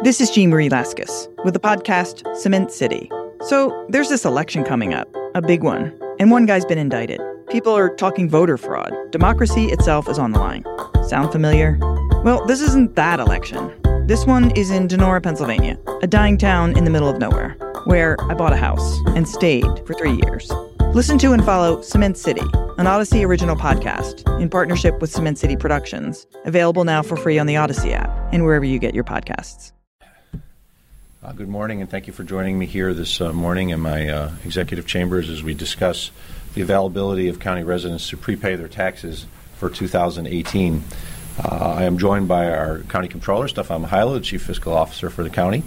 This is Jean Marie Laskus with the podcast Cement City. So there's this election coming up, a big one, and one guy's been indicted. People are talking voter fraud. Democracy itself is on the line. Sound familiar? Well, this isn't that election. This one is in Donora, Pennsylvania, a dying town in the middle of nowhere, where I bought a house and stayed for 3 years. Listen to and follow Cement City, an Odyssey original podcast in partnership with Cement City Productions, available now for free on the Odyssey app and wherever you get your podcasts. Good morning, and thank you for joining me here this morning in my executive chambers as we discuss the availability of county residents to prepay their taxes for 2018. I am joined by our county controller, Stefan Mihailo, the chief fiscal officer for the county,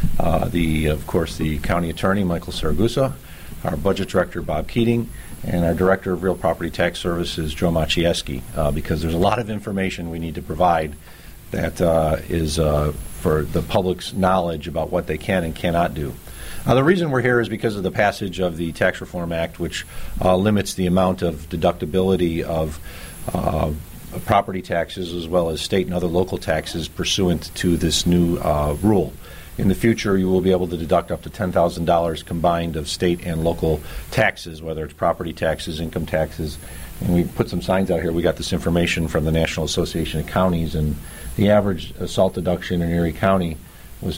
of course, the county attorney, Michael Saragusa, our budget director, Bob Keating, and our director of real property tax services, Joe Maciejewski, because there's a lot of information we need to provide that is for the public's knowledge about what they can and cannot do. The reason we're here is because of the passage of the Tax Reform Act, which limits the amount of deductibility of property taxes as well as state and other local taxes pursuant to this new rule. In the future, you will be able to deduct up to $10,000 combined of state and local taxes, whether it's property taxes, income taxes. And we put some signs out here. We got this information from the National Association of Counties, and the average SALT deduction in Erie County was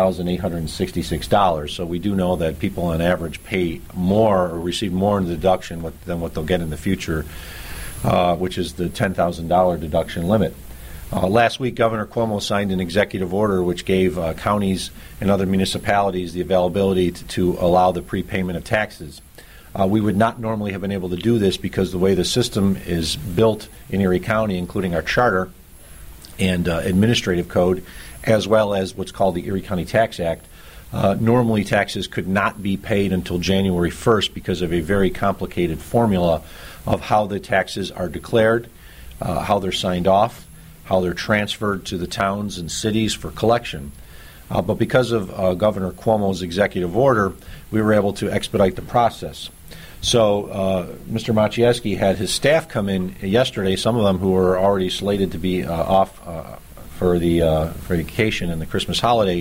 $12,866. So we do know that people on average pay more or receive more in the deduction than what they'll get in the future, which is the $10,000 deduction limit. Last week, Governor Cuomo signed an executive order which gave counties and other municipalities the availability to allow the prepayment of taxes. We would not normally have been able to do this because the way the system is built in Erie County, including our charter and administrative code, as well as what's called the Erie County Tax Act, normally taxes could not be paid until January 1st because of a very complicated formula of how the taxes are declared, how they're signed off, how they're transferred to the towns and cities for collection. But because of Governor Cuomo's executive order, we were able to expedite the process. So Mr. Maciejewski had his staff come in yesterday, some of them who were already slated to be off for vacation and the Christmas holiday,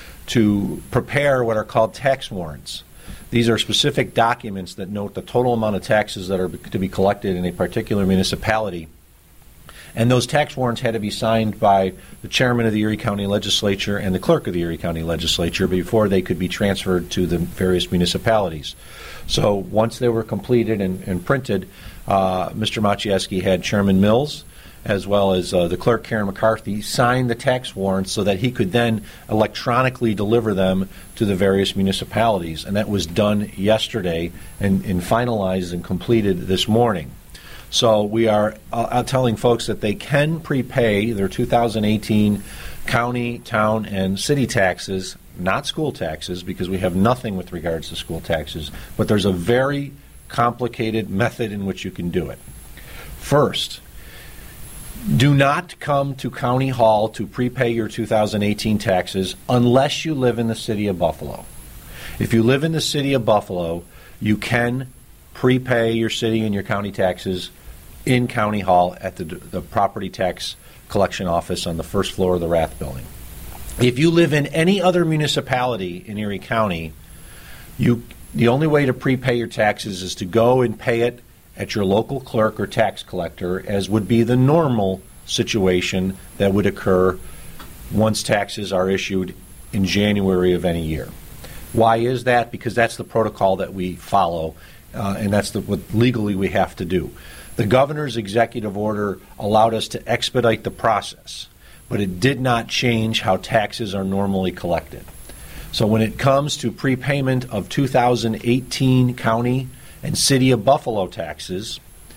to prepare what are called tax warrants. These are specific documents that note the total amount of taxes that are to be collected in a particular municipality. And those tax warrants had to be signed by the chairman of the Erie County Legislature and the clerk of the Erie County Legislature before they could be transferred to the various municipalities. So once they were completed and printed, Mr. Maciejewski had Chairman Mills as well as the clerk, Karen McCarthy, sign the tax warrants so that he could then electronically deliver them to the various municipalities. And that was done yesterday and finalized and completed this morning. So we are telling folks that they can prepay their 2018 county, town, and city taxes, not school taxes, because we have nothing with regards to school taxes, but there's a very complicated method in which you can do it. First, do not come to County Hall to prepay your 2018 taxes unless you live in the city of Buffalo. If you live in the city of Buffalo, you can prepay your city and your county taxes in County Hall at the property tax collection office on the first floor of the Rath building. If you live in any other municipality in Erie County, the only way to prepay your taxes is to go and pay it at your local clerk or tax collector, as would be the normal situation that would occur once taxes are issued in January of any year. Why is that? Because that's the protocol that we follow, and that's what legally we have to do. The governor's executive order allowed us to expedite the process, but it did not change how taxes are normally collected. So when it comes to prepayment of 2018 county and city of Buffalo taxes,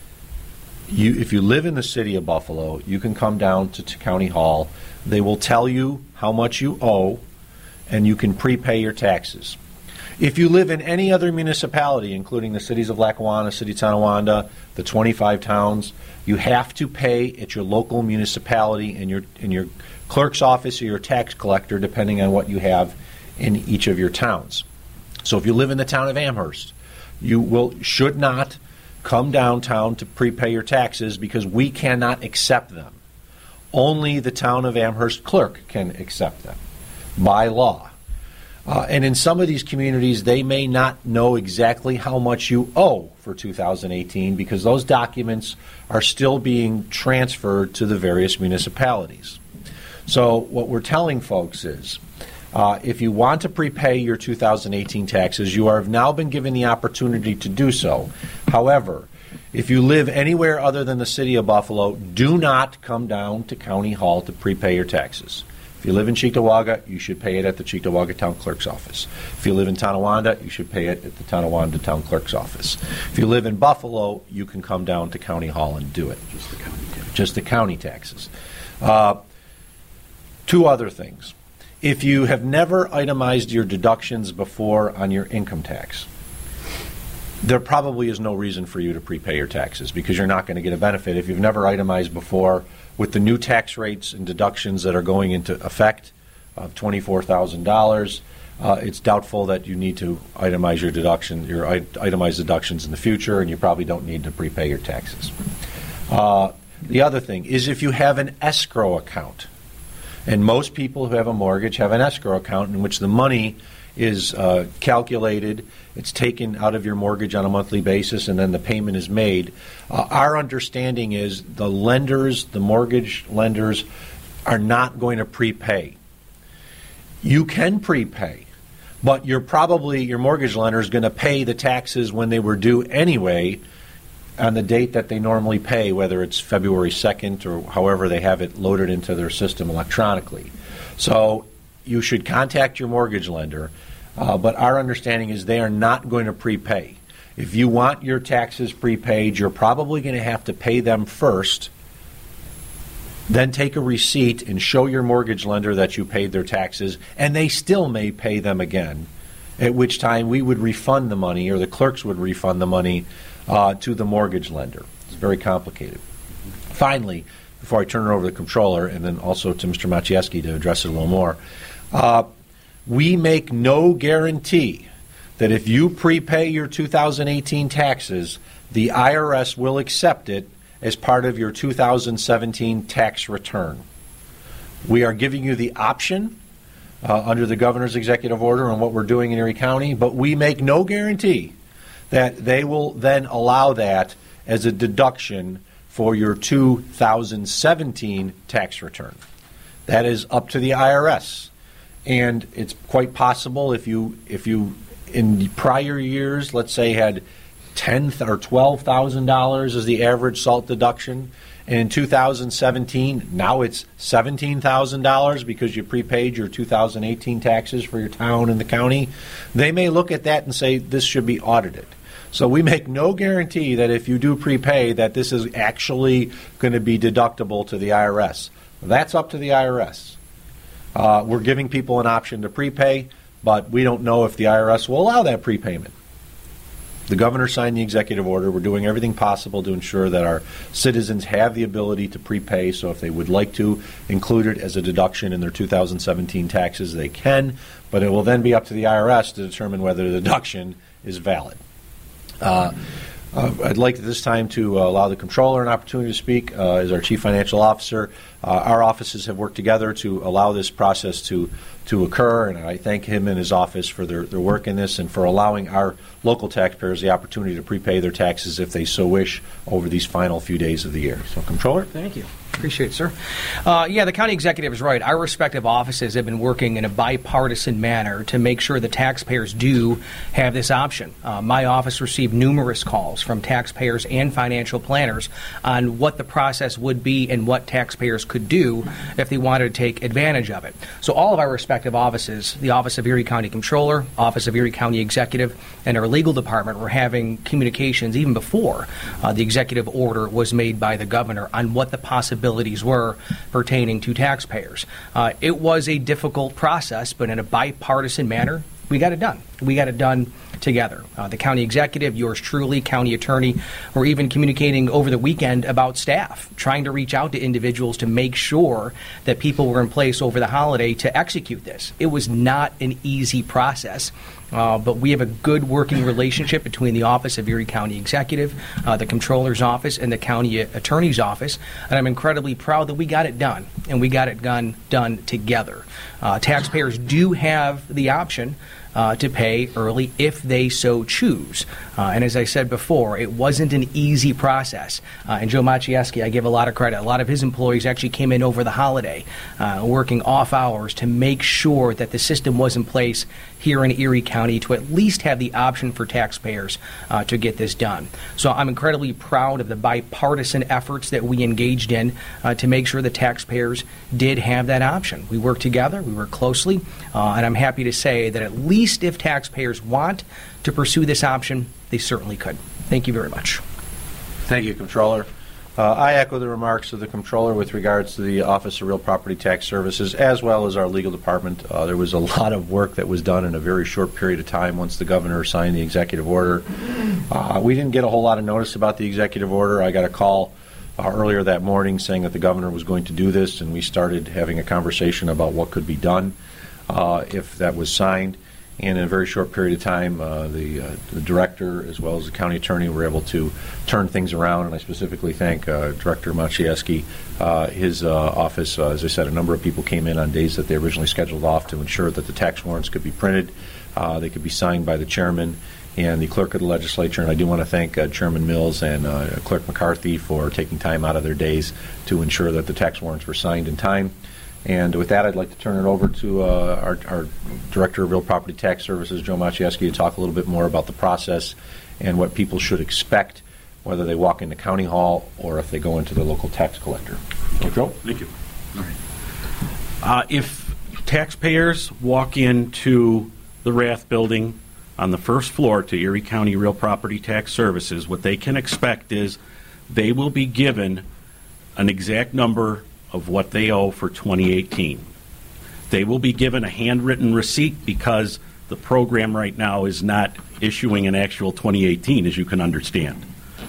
if you live in the city of Buffalo, you can come down to County Hall. They will tell you how much you owe, and you can prepay your taxes. If you live in any other municipality, including the cities of Lackawanna, City of Tonawanda, the 25 towns, you have to pay at your local municipality in your clerk's office or your tax collector, depending on what you have in each of your towns. So if you live in the town of Amherst, you should not come downtown to prepay your taxes because we cannot accept them. Only the town of Amherst clerk can accept them. by law. And in some of these communities, they may not know exactly how much you owe for 2018 because those documents are still being transferred to the various municipalities. So what we're telling folks is, if you want to prepay your 2018 taxes, you have now been given the opportunity to do so. However, if you live anywhere other than the city of Buffalo, do not come down to County Hall to prepay your taxes. If you live in Cheektowaga, you should pay it at the Cheektowaga Town Clerk's office. If you live in Tonawanda, you should pay it at the Tonawanda Town Clerk's office. If you live in Buffalo, you can come down to County Hall and do it. Just the county taxes. Two other things. If you have never itemized your deductions before on your income tax, there probably is no reason for you to prepay your taxes because you're not going to get a benefit. If you've never itemized before, with the new tax rates and deductions that are going into effect of $24,000, it's doubtful that you need to itemize your itemized deductions in the future, and you probably don't need to prepay your taxes. The other thing is if you have an escrow account, and most people who have a mortgage have an escrow account in which the money is calculated, it's taken out of your mortgage on a monthly basis, and then the payment is made. Our understanding is the mortgage lenders, are not going to prepay. You can prepay, but your mortgage lender is going to pay the taxes when they were due anyway on the date that they normally pay, whether it's February 2nd or however they have it loaded into their system electronically. So you should contact your mortgage lender, but our understanding is they are not going to prepay. If you want your taxes prepaid, you're probably going to have to pay them first, then take a receipt and show your mortgage lender that you paid their taxes, and they still may pay them again, at which time we would refund the money, or the clerks would refund the money to the mortgage lender. It's very complicated. Finally, before I turn it over to the comptroller and then also to Mr. Maciejewski to address it a little more, we make no guarantee that if you prepay your 2018 taxes, the IRS will accept it as part of your 2017 tax return. We are giving you the option under the governor's executive order on what we're doing in Erie County, but we make no guarantee that they will then allow that as a deduction for your 2017 tax return. That is up to the IRS. And it's quite possible if you in prior years, let's say, had $10,000 or $12,000 as the average SALT deduction, and in 2017, now it's $17,000 because you prepaid your 2018 taxes for your town and the county, they may look at that and say this should be audited. So we make no guarantee that if you do prepay that this is actually going to be deductible to the IRS. That's up to the IRS. We're giving people an option to prepay, but we don't know if the IRS will allow that prepayment. The governor signed the executive order. We're doing everything possible to ensure that our citizens have the ability to prepay, so if they would like to include it as a deduction in their 2017 taxes, they can, but it will then be up to the IRS to determine whether the deduction is valid. I'd like at this time to allow the comptroller an opportunity to speak as our chief financial officer. Our offices have worked together to allow this process to occur, and I thank him and his office for their work in this and for allowing our local taxpayers the opportunity to prepay their taxes if they so wish over these final few days of the year. So, Comptroller? Thank you. Appreciate it, sir. The county executive is right. Our respective offices have been working in a bipartisan manner to make sure the taxpayers do have this option. My office received numerous calls from taxpayers and financial planners on what the process would be and what taxpayers could do if they wanted to take advantage of it. So all of our respective offices, the Office of Erie County Comptroller, Office of Erie County Executive, and our legal department were having communications even before the executive order was made by the governor on what the possibilities were pertaining to taxpayers. It was a difficult process, but in a bipartisan manner, we got it done. We got it done together. The county executive, yours truly, county attorney, were even communicating over the weekend about staff, trying to reach out to individuals to make sure that people were in place over the holiday to execute this. It was not an easy process. But we have a good working relationship between the Office of Erie County Executive, the Comptroller's Office, and the County Attorney's Office. And I'm incredibly proud that we got it done, and we got it done together. Taxpayers do have the option to pay early if they so choose. And as I said before, it wasn't an easy process. And Joe Maciejewski, I give a lot of credit. A lot of his employees actually came in over the holiday, working off hours to make sure that the system was in place here in Erie County to at least have the option for taxpayers to get this done. So I'm incredibly proud of the bipartisan efforts that we engaged in to make sure the taxpayers did have that option. We worked together, we worked closely, and I'm happy to say that at least if taxpayers want to pursue this option, they certainly could. Thank you very much. Thank you, Comptroller. I echo the remarks of the Comptroller with regards to the Office of Real Property Tax Services as well as our legal department. There was a lot of work that was done in a very short period of time once the governor signed the executive order. We didn't get a whole lot of notice about the executive order. I got a call earlier that morning saying that the governor was going to do this, and we started having a conversation about what could be done if that was signed. And in a very short period of time, the director as well as the county attorney were able to turn things around. And I specifically thank Director Maciejewski, his office. As I said, a number of people came in on days that they originally scheduled off to ensure that the tax warrants could be printed. They could be signed by the chairman and the clerk of the legislature. And I do want to thank Chairman Mills and Clerk McCarthy for taking time out of their days to ensure that the tax warrants were signed in time. And with that, I'd like to turn it over to our Director of Real Property Tax Services, Joe Maciejewski, to talk a little bit more about the process and what people should expect, whether they walk into County Hall or if they go into the local tax collector. So, Joe? Thank you. All right. If taxpayers walk into the Rath Building on the first floor to Erie County Real Property Tax Services, what they can expect is they will be given an exact number of what they owe for 2018. They will be given a handwritten receipt because the program right now is not issuing an actual 2018, as you can understand.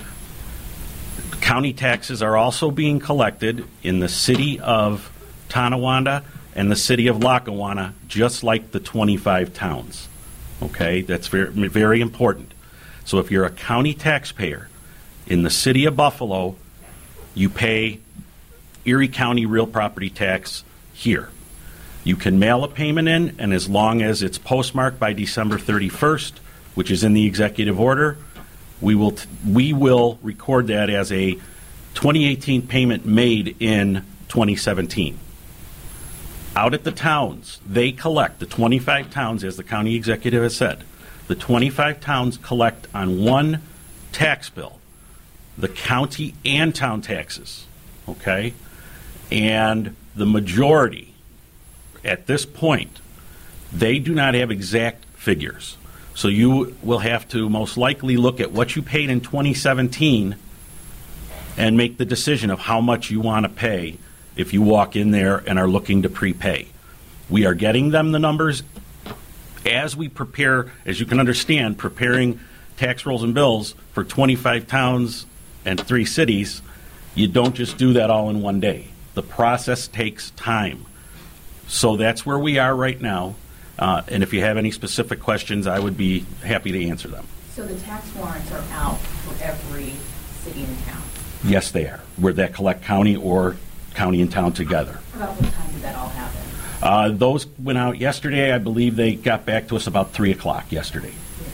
County taxes are also being collected in the city of Tonawanda and the city of Lackawanna, just like the 25 towns. Okay, that's very, very important. So if you're a county taxpayer in the city of Buffalo, you pay Erie County real property tax here. You can mail a payment in, and as long as it's postmarked by December 31st, which is in the executive order, we will record that as a 2018 payment made in 2017. Out at the towns, they collect, the 25 towns, as the county executive has said, the 25 towns collect on one tax bill, the county and town taxes, okay? And the majority, at this point, they do not have exact figures. So you will have to most likely look at what you paid in 2017 and make the decision of how much you want to pay if you walk in there and are looking to prepay. We are getting them the numbers as we prepare, as you can understand, preparing tax rolls and bills for 25 towns and 3 cities. You don't just do that all in one day. The process takes time. So that's where we are right now. And if you have any specific questions, I would be happy to answer them. So the tax warrants are out for every city and town? Yes, they are. Where that collect county or county and town together. About what time did that all happen? Those went out yesterday. I believe they got back to us about 3 o'clock yesterday.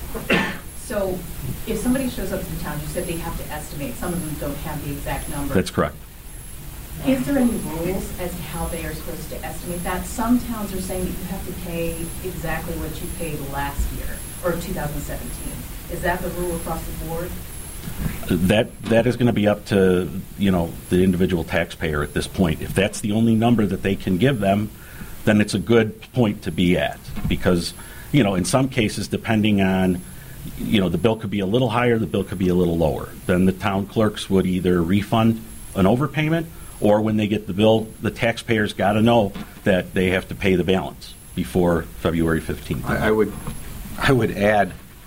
So if somebody shows up to the town, you said they have to estimate. Some of them don't have the exact number. That's correct. Is there any rules as to how they are supposed to estimate that? Some towns are saying that you have to pay exactly what you paid last year, or 2017. Is that the rule across the board? That is going to be up to, the individual taxpayer at this point. If that's the only number that they can give them, then it's a good point to be at. Because, in some cases, depending on, the bill could be a little higher, the bill could be a little lower. Then the town clerks would either refund an overpayment, or when they get the bill, the taxpayers got to know that they have to pay the balance before February 15th. I would add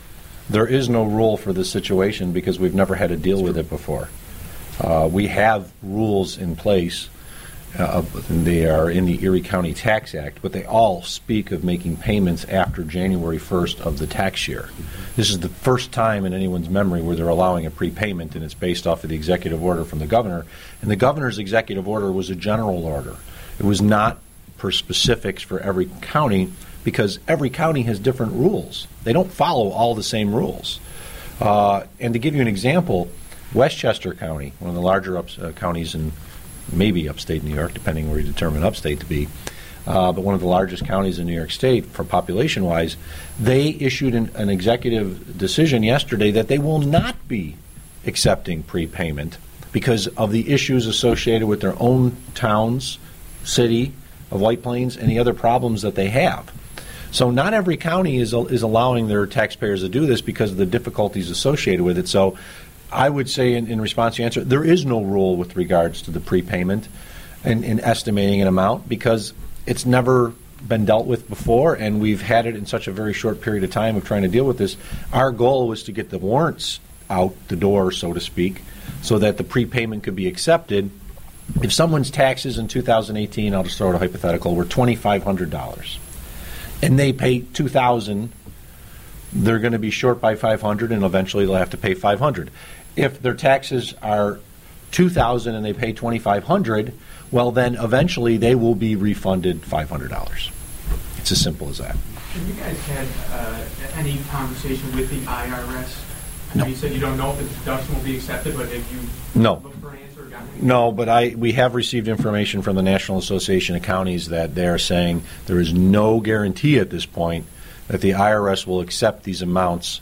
There is no rule for this situation because we've never had to deal with it before. We have rules in place. They are in the Erie County Tax Act, but they all speak of making payments after January 1st of the tax year. This is the first time in anyone's memory where they're allowing a prepayment, and it's based off of the executive order from the governor. And the governor's executive order was a general order. It was not per specifics for every county because every county has different rules. They don't follow all the same rules. And to give you an example, Westchester County, one of the larger counties in maybe upstate New York, depending where you determine upstate to be, but one of the largest counties in New York State for population-wise, they issued an executive decision yesterday that they will not be accepting prepayment because of the issues associated with their own towns, city of White Plains, and the other problems that they have. So not every county is allowing their taxpayers to do this because of the difficulties associated with it. So I would say in response to your answer, there is no rule with regards to the prepayment and in estimating an amount because it's never been dealt with before, and we've had it in such a very short period of time of trying to deal with this. Our goal was to get the warrants out the door, so to speak, so that the prepayment could be accepted. If someone's taxes in 2018, I'll just throw out a hypothetical, were $2,500, and they pay $2,000, they're going to be short by $500, and eventually they'll have to pay $500. If their taxes are $2,000 and they pay $2,500, well, then eventually they will be refunded $500. It's as simple as that. Have you guys had any conversation with the IRS? No. You said you don't know if the deduction will be accepted, but have you looked for an answer or gotten anything? No, but we have received information from the National Association of Counties that they're saying there is no guarantee at this point that the IRS will accept these amounts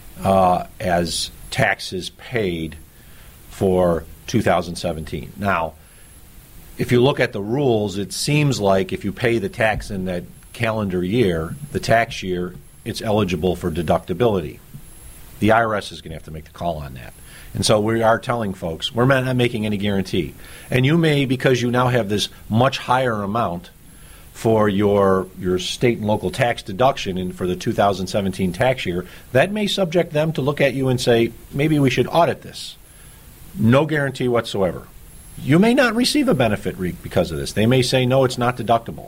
as taxes paid for 2017. Now, if you look at the rules, it seems like if you pay the tax in that calendar year, the tax year, it's eligible for deductibility. The IRS is going to have to make the call on that. And so we are telling folks, we're not making any guarantee. And you may, because you now have this much higher amount for your state and local tax deduction and for the 2017 tax year, that may subject them to look at you and say, maybe we should audit this. No guarantee whatsoever. You may not receive a benefit because of this. They may say, no, it's not deductible.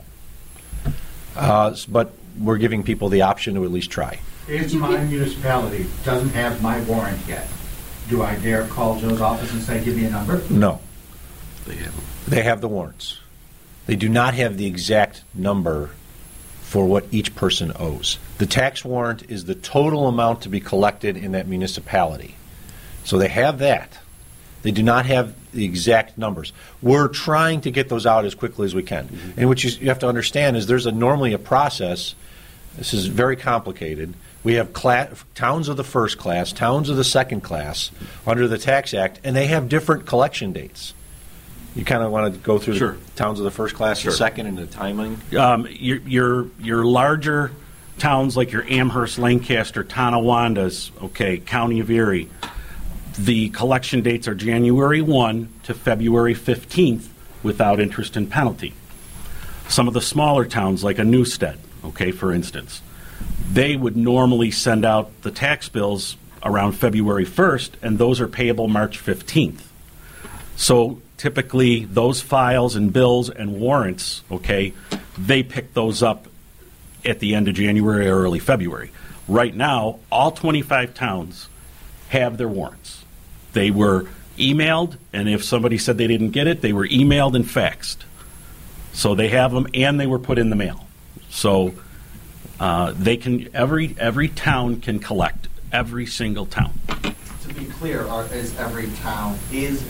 But we're giving people the option to at least try. If my municipality doesn't have my warrant yet, do I dare call Joe's office and say, give me a number? No. They have the warrants. They do not have the exact number for what each person owes. The tax warrant is the total amount to be collected in that municipality. So they have that. They do not have the exact numbers. We're trying to get those out as quickly as we can. Mm-hmm. And what you have to understand is there's normally a process. This is very complicated. We have towns of the first class, towns of the second class under the Tax Act, and they have different collection dates. You kind of want to go through the towns of the first class, the second, and the timing? Your larger towns like your Amherst, Lancaster, Tonawandas, County of Erie, the collection dates are January 1 to February 15th without interest and penalty. Some of the smaller towns like a Newstead, for instance, they would normally send out the tax bills around February 1st, and those are payable March 15th. So typically those files and bills and warrants, they pick those up at the end of January or early February. Right now, all 25 towns have their warrants. They were emailed, and if somebody said they didn't get it, they were emailed and faxed. So they have them, and they were put in the mail. So they can. Every town can collect. Every single town. To be clear, is every town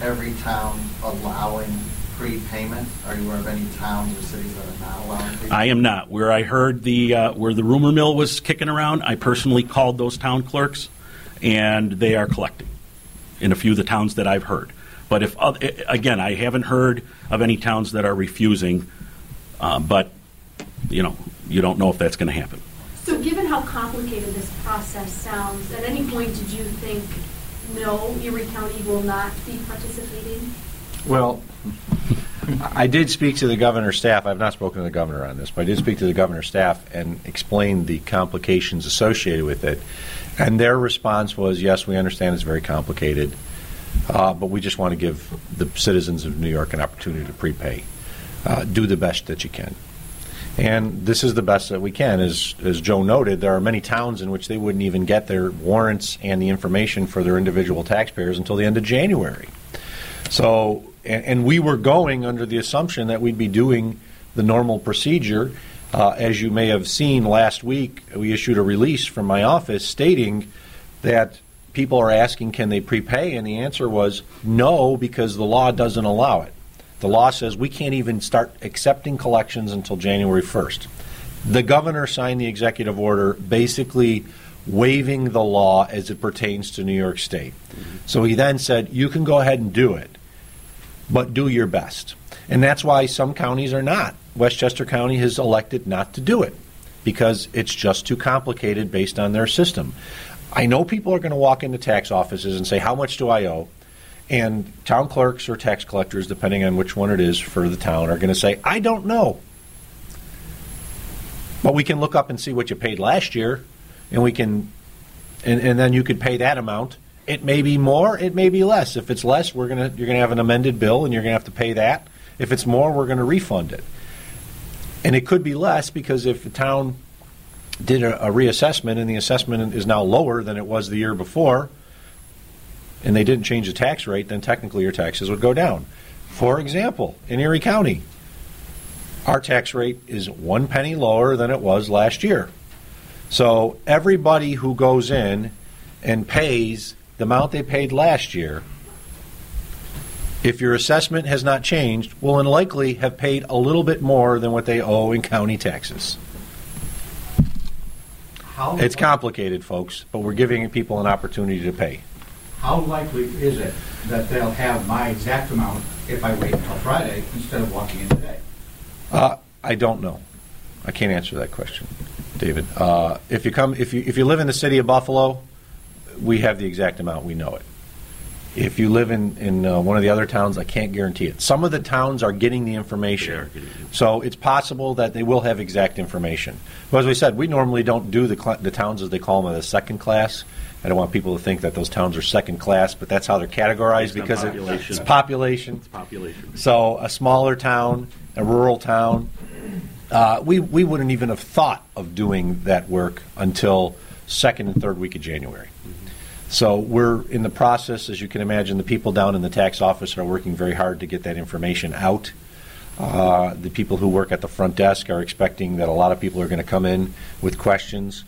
allowing prepayment? Are you aware of any towns or cities that are not allowing prepayment? I am not. Where I heard where the rumor mill was kicking around, I personally called those town clerks, and they are collecting in a few of the towns that I've heard. But again, I haven't heard of any towns that are refusing. But you don't know if that's going to happen. So given how complicated this process sounds, at any point did you think, no, Erie County will not be participating? Well, I did speak to the governor's staff. I have not spoken to the governor on this, but I did speak to the governor's staff and explain the complications associated with it. And their response was, yes, we understand it's very complicated, but we just want to give the citizens of New York an opportunity to prepay. Do the best that you can. And this is the best that we can. As Joe noted, there are many towns in which they wouldn't even get their warrants and the information for their individual taxpayers until the end of January. So, and we were going under the assumption that we'd be doing the normal procedure. As you may have seen last week, we issued a release from my office stating that people are asking, can they prepay? And the answer was no, because the law doesn't allow it. The law says we can't even start accepting collections until January 1st. The governor signed the executive order basically waiving the law as it pertains to New York State. So he then said, you can go ahead and do it, but do your best. And that's why some counties are not. Westchester County has elected not to do it because it's just too complicated based on their system. I know people are going to walk into tax offices and say, how much do I owe? And town clerks or tax collectors, depending on which one it is for the town, are going to say, I don't know. But we can look up and see what you paid last year, and we can, and then you could pay that amount. It may be more, it may be less. If it's less, you're going to have an amended bill, and you're going to have to pay that. If it's more, we're going to refund it. And it could be less because if the town did a reassessment and the assessment is now lower than it was the year before, and they didn't change the tax rate, then technically your taxes would go down. For example, in Erie County, our tax rate is 1 penny lower than it was last year. So everybody who goes in and pays the amount they paid last year, if your assessment has not changed, will likely have paid a little bit more than what they owe in county taxes. It's complicated, folks, but we're giving people an opportunity to pay. How likely is it that they'll have my exact amount if I wait until Friday instead of walking in today? I don't know. I can't answer that question, David. If you live in the city of Buffalo, we have the exact amount. We know it. If you live in one of the other towns, I can't guarantee it. Some of the towns are getting the information, so it's possible that they will have exact information. But as we said, we normally don't do the towns as they call them as second class. I don't want people to think that those towns are second class, but that's how they're categorized because it's population. It's population. So a smaller town, a rural town, we wouldn't even have thought of doing that work until second and third week of January. So we're in the process, as you can imagine, the people down in the tax office are working very hard to get that information out. The people who work at the front desk are expecting that a lot of people are going to come in with questions.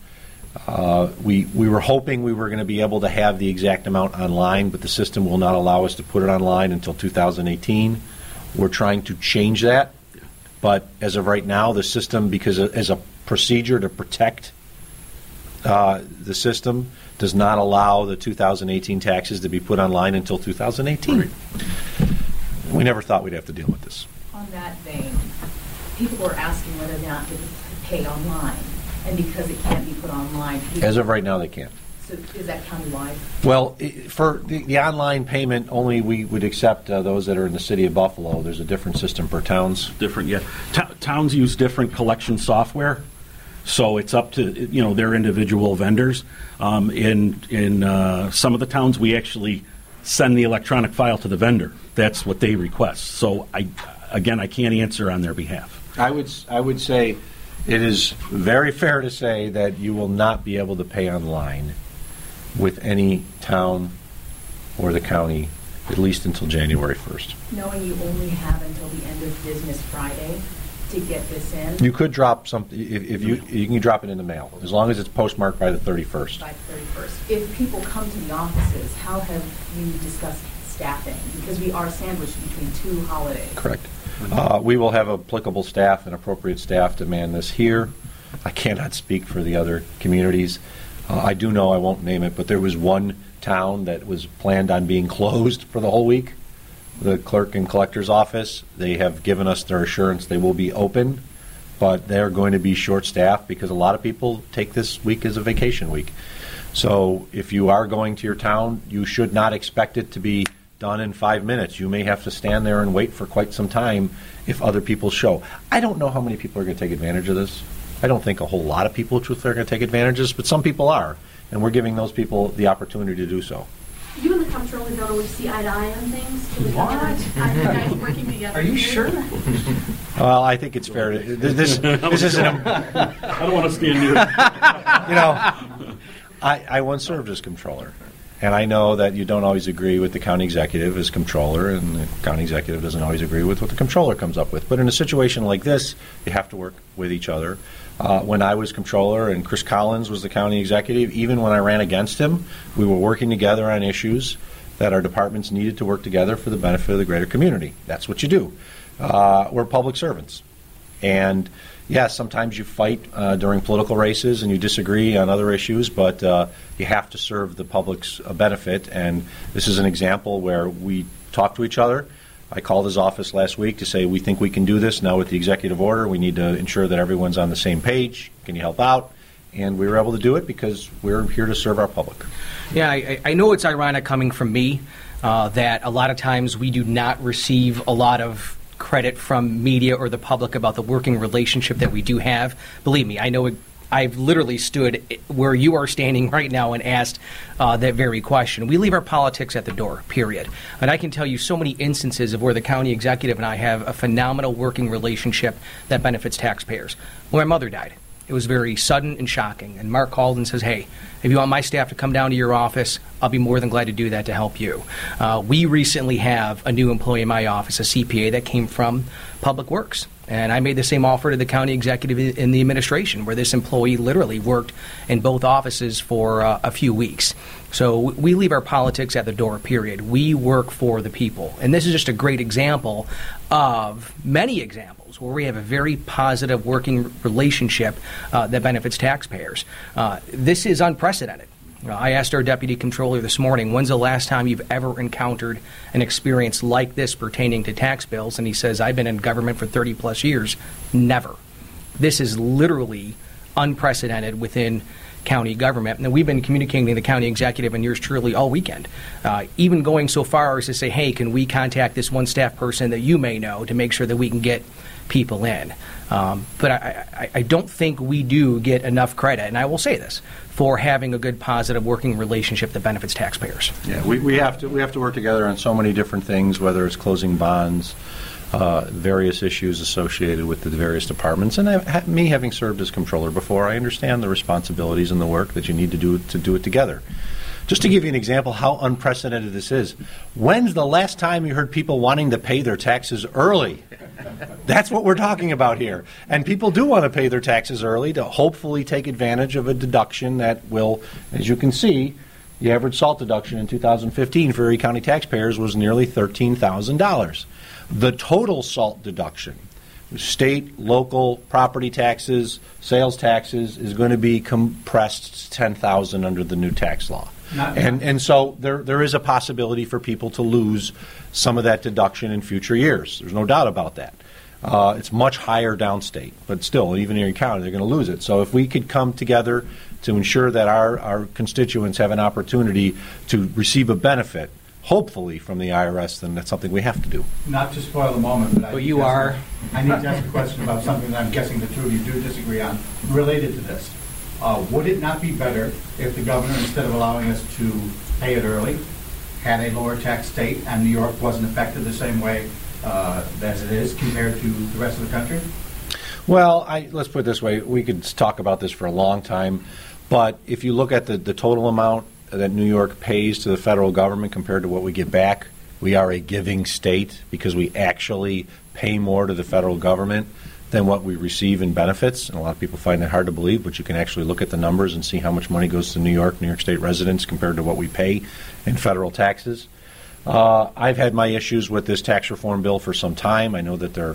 We were hoping we were going to be able to have the exact amount online, but the system will not allow us to put it online until 2018. We're trying to change that, but as of right now, the system, because as a procedure to protect the system, does not allow the 2018 taxes to be put online until 2018. Right. We never thought we'd have to deal with this. On that vein, people were asking whether or not they could pay online. And because it can't be put online. As of right now, they can't. So is that countywide? Well, for the online payment, only we would accept those that are in the city of Buffalo. There's a different system per towns. Different, yeah. Towns use different collection software, so it's up to their individual vendors. In some of the towns, we actually send the electronic file to the vendor. That's what they request. So I can't answer on their behalf. I would say it is very fair to say that you will not be able to pay online with any town or the county, at least until January 1st. Knowing you only have until the end of business Friday to get this in? You could drop something, if you can drop it in the mail, as long as it's postmarked by the 31st. By the 31st. If people come to the offices, how have you discussed staffing? Because we are sandwiched between two holidays. Correct. We will have applicable staff and appropriate staff to man this here. I cannot speak for the other communities. I do know, I won't name it, but there was one town that was planned on being closed for the whole week. The clerk and collector's office, they have given us their assurance they will be open, but they're going to be short-staffed because a lot of people take this week as a vacation week. So if you are going to your town, you should not expect it to be done in 5 minutes. You may have to stand there and wait for quite some time if other people show. I don't know how many people are going to take advantage of this. I don't think a whole lot of people, truthfully, are going to take advantage of this, but some people are, and we're giving those people the opportunity to do so. You and the comptroller don't always see eye to eye on things. Are you guys working together? Are you sure? Well, I think it's fair to this isn't I don't want to stand near. I once served as comptroller, and I know that you don't always agree with the county executive as comptroller, and the county executive doesn't always agree with what the comptroller comes up with. But in a situation like this, you have to work with each other. When I was comptroller and Chris Collins was the county executive, even when I ran against him, we were working together on issues that our departments needed to work together for the benefit of the greater community. That's what you do. We're public servants. And yes, sometimes you fight during political races and you disagree on other issues, but you have to serve the public's benefit. And this is an example where we talk to each other. I called his office last week to say we think we can do this. Now with the executive order, we need to ensure that everyone's on the same page. Can you help out? And we were able to do it because we're here to serve our public. Yeah, I know it's ironic coming from me that a lot of times we do not receive a lot of credit from media or the public about the working relationship that we do have. Believe me, I know I've literally stood where you are standing right now and asked that very question. We leave our politics at the door, period. And I can tell you so many instances of where the county executive and I have a phenomenal working relationship that benefits taxpayers. When my mother died, it was very sudden and shocking. And Mark called and says, hey, if you want my staff to come down to your office, I'll be more than glad to do that to help you. We recently have a new employee in my office, a CPA that came from Public Works. And I made the same offer to the county executive in the administration, where this employee literally worked in both offices for a few weeks. So we leave our politics at the door, period. We work for the people. And this is just a great example of many examples where we have a very positive working relationship that benefits taxpayers. This is unprecedented. I asked our deputy comptroller this morning, when's the last time you've ever encountered an experience like this pertaining to tax bills? And he says, I've been in government for 30 plus years. Never. This is literally unprecedented within county government. And we've been communicating to the county executive and yours truly all weekend, even going so far as to say, hey, can we contact this one staff person that you may know to make sure that we can get people in. But I don't think we do get enough credit, and I will say this, for having a good, positive working relationship that benefits taxpayers. Yeah, we have to work together on so many different things, whether it's closing bonds, various issues associated with the various departments. And me having served as comptroller before, I understand the responsibilities and the work that you need to do it together. Just to give you an example how unprecedented this is, when's the last time you heard people wanting to pay their taxes early? That's what we're talking about here. And people do want to pay their taxes early to hopefully take advantage of a deduction that will, as you can see, the average SALT deduction in 2015 for Erie County taxpayers was nearly $13,000. The total SALT deduction, state, local, property taxes, sales taxes, is going to be compressed to $10,000 under the new tax law. And so there is a possibility for people to lose some of that deduction in future years. There's no doubt about that. It's much higher downstate, but still, even in Erie County, they're going to lose it. So if we could come together to ensure that our constituents have an opportunity to receive a benefit, hopefully from the IRS, then that's something we have to do. Not to spoil the moment, but I need to ask a question about something that I'm guessing the two of you do disagree on, related to this. Would it not be better if the governor, instead of allowing us to pay it early, had a lower tax state and New York wasn't affected the same way as it is compared to the rest of the country? Well, let's put it this way. We could talk about this for a long time, but if you look at the total amount that New York pays to the federal government compared to what we get back, we are a giving state because we actually pay more to the federal government than what we receive in benefits. And a lot of people find that hard to believe, but you can actually look at the numbers and see how much money goes to New York State residents compared to what we pay in federal taxes. I've had my issues with this tax reform bill for some time. I know that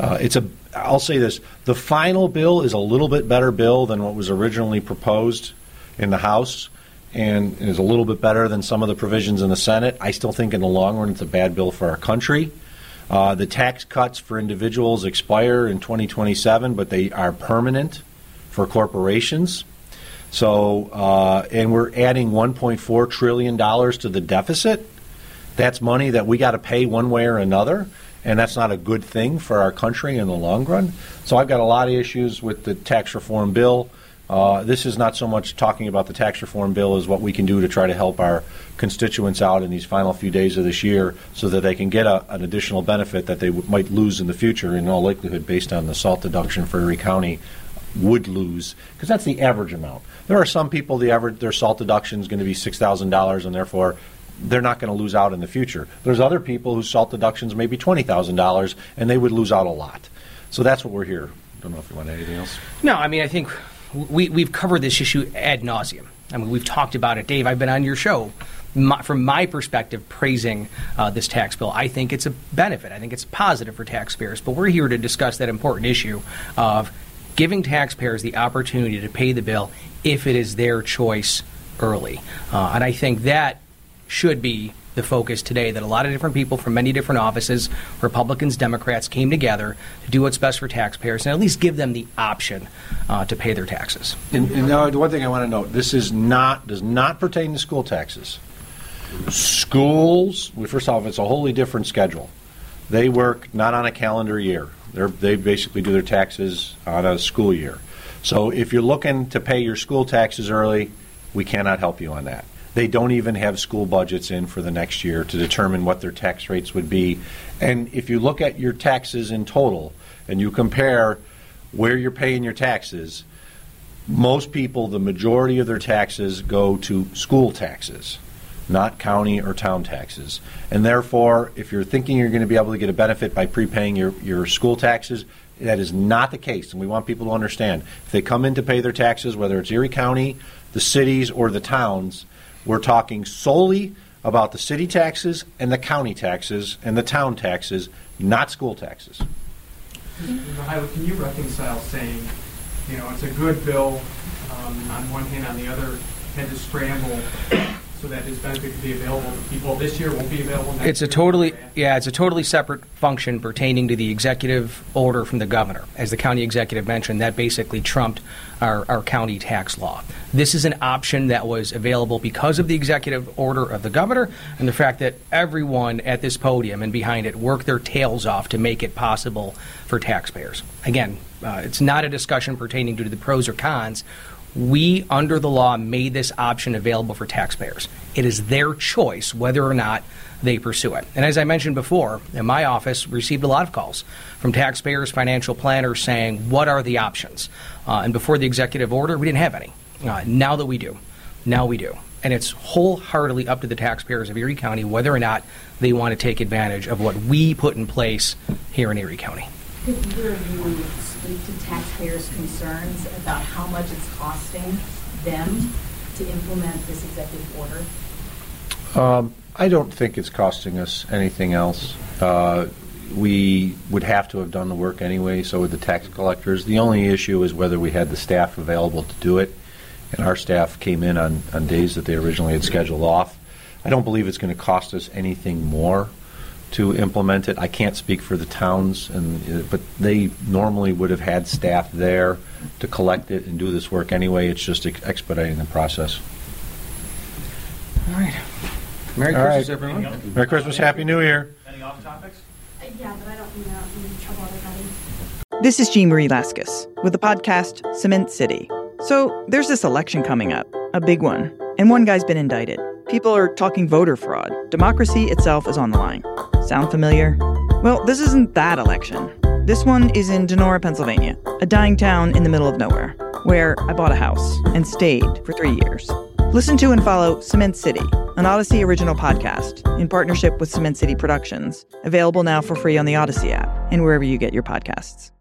I'll say this, the final bill is a little bit better bill than what was originally proposed in the House, and is a little bit better than some of the provisions in the Senate. I still think in the long run it's a bad bill for our country. The tax cuts for individuals expire in 2027, but they are permanent for corporations. So, and we're adding $1.4 trillion to the deficit. That's money that we got to pay one way or another, and that's not a good thing for our country in the long run. So I've got a lot of issues with the tax reform bill. This is not so much talking about the tax reform bill as what we can do to try to help our constituents out in these final few days of this year so that they can get an additional benefit that they might lose in the future, in all likelihood based on the SALT deduction for Erie County would lose, because that's the average amount. There are some people, their SALT deduction is going to be $6,000, and therefore they're not going to lose out in the future. There's other people whose SALT deductions may be $20,000, and they would lose out a lot. So that's what we're here. I don't know if you want anything else. No, I mean, I think we've covered this issue ad nauseum. I mean, we've talked about it. Dave, I've been on your show, from my perspective, praising this tax bill. I think it's a benefit. I think it's positive for taxpayers. But we're here to discuss that important issue of giving taxpayers the opportunity to pay the bill if it is their choice early. And I think that should be the focus today, that a lot of different people from many different offices, Republicans, Democrats, came together to do what's best for taxpayers and at least give them the option to pay their taxes. And now, the one thing I want to note, this does not pertain to school taxes. Schools, first off, it's a wholly different schedule. They work not on a calendar year. They basically do their taxes on a school year. So if you're looking to pay your school taxes early, we cannot help you on that. They don't even have school budgets in for the next year to determine what their tax rates would be. And if you look at your taxes in total and you compare where you're paying your taxes, most people, the majority of their taxes go to school taxes, not county or town taxes. And therefore, if you're thinking you're going to be able to get a benefit by prepaying your school taxes, that is not the case. And we want people to understand, if they come in to pay their taxes, whether it's Erie County, the cities, or the towns, we're talking solely about the city taxes and the county taxes and the town taxes, not school taxes. Can you reconcile saying, it's a good bill on one hand, on the other, had to scramble so that this benefit could be available to people this year, won't be available next year? It's a totally separate function pertaining to the executive order from the governor. As the county executive mentioned, that basically trumped our county tax law. This is an option that was available because of the executive order of the governor and the fact that everyone at this podium and behind it worked their tails off to make it possible for taxpayers. Again, it's not a discussion pertaining to the pros or cons. We, under the law, made this option available for taxpayers. It is their choice whether or not they pursue it. And as I mentioned before, in my office received a lot of calls from taxpayers, financial planners saying, what are the options? And before the executive order, we didn't have any. Now that we do. Now we do. And it's wholeheartedly up to the taxpayers of Erie County whether or not they want to take advantage of what we put in place here in Erie County. Could either of you speak to taxpayers' concerns about how much it's costing them to implement this executive order? I don't think it's costing us anything else. We would have to have done the work anyway, so would the tax collectors. The only issue is whether we had the staff available to do it, and our staff came in on days that they originally had scheduled off. I don't believe it's going to cost us anything more to implement it. I can't speak for the towns, but they normally would have had staff there to collect it and do this work anyway. It's just expediting the process. All right. Merry Christmas, everyone. Merry Christmas, Happy New Year. Any off topics? Yeah, but I don't need trouble everybody. This is Jean Marie Laskus with the podcast Cement City. So there's this election coming up, a big one, and one guy's been indicted. People are talking voter fraud. Democracy itself is on the line. Sound familiar? Well, this isn't that election. This one is in Donora, Pennsylvania, a dying town in the middle of nowhere, where I bought a house and stayed for 3 years. Listen to and follow Cement City, an Odyssey original podcast in partnership with Cement City Productions, available now for free on the Odyssey app and wherever you get your podcasts.